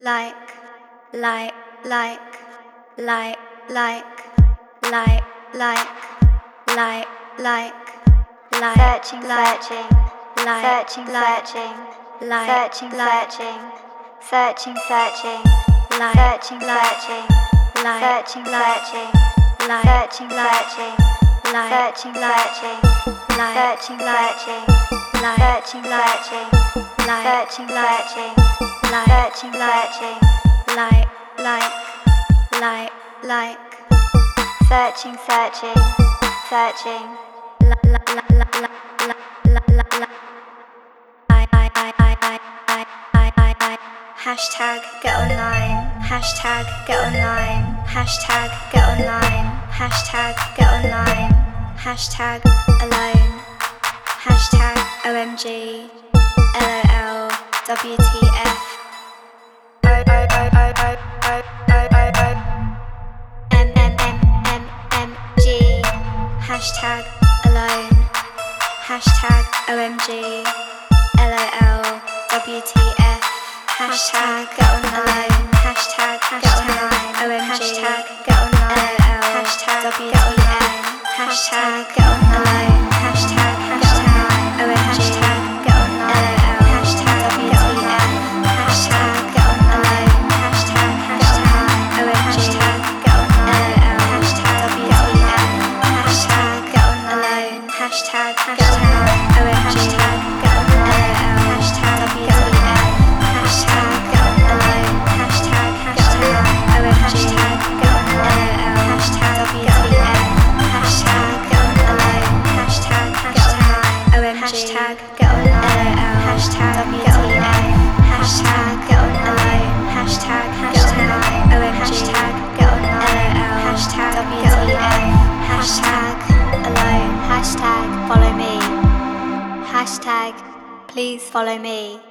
like, like, like, like, like, like, like, like, like, like, searching, like, searching, like, searching, like, searching, like, searching, like, searching, searching, searching, like, searching, like, searching, like, searching, like, searching, like, searching, like, searching, like, searching, like, searching, like, searching, like, searching, like, searching, like, searching, like, searching, like, searching, like, searching, like, searching, like, like, like, searching, searching, searching. Hashtag get online, hashtag get online, hashtag get online, hashtag get online, hashtag alone, hashtag OMG, LOL, WTF, MMMMMG, hashtag alone, hashtag OMG, LOL, WTF, hashtag get online, hashtag get online, OMG, hashtag get online, LOL, hashtag WTF, hashtag get online, hashtag get online, OMG, hashtag get online, LOL, hashtag WTF, hashtag get online, hashtag get online, OMG, hashtag get online, LOL, hashtag WTF, hashtag get online, hashtag get online, OMG, hashtag get online, LOL, hashtag WTF, hashtag get online, hashtag get online, OMG, hashtag get online, LOL, hashtag WTF, hashtag get online, hashtag get online, OMG, hashtag get online, LOL, hashtag WTF, hashtag get online, hashtag get online, OMG, hashtag get online, LOL, hashtag WTF, hashtag alone, hashtag follow me, hashtag please follow me.